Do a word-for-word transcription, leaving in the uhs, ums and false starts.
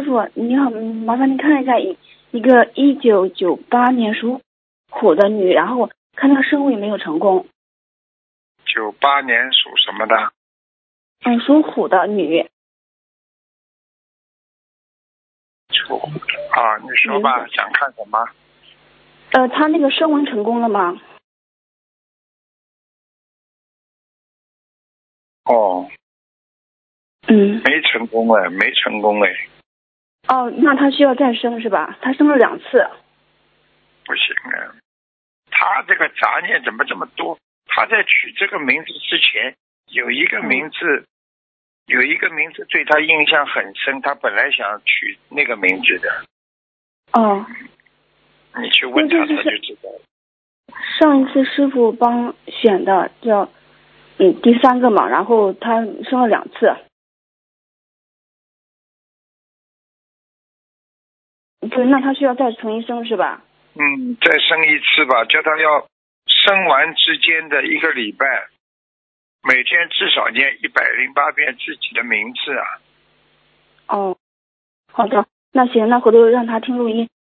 傅你好，麻烦您看一下一一个一九九八年属虎的女，然后看那个生位没有成功。 九八年属什么的？ 嗯，属虎的女。 属虎的啊，你说吧，想看什么？ 呃，她那个声纹成功了吗？ 哦， 嗯， 没成功哎，没成功哎。 哦，那她需要再生是吧？她生了两次。 不行啊，他这个杂念怎么这么多？他在取这个名字之前，有一个名字，嗯、有一个名字对他印象很深，他本来想取那个名字的。 哦， 你去问他，他就知道了。 上一次师傅帮选的叫嗯第三个嘛，然后他生了两次。对，那他需要再重新生是吧？ 嗯，再生一次吧，叫他要生完之间的一个礼拜，每天至少念一百零八遍自己的名字啊。 哦，好的，那行，那回头让他听录音。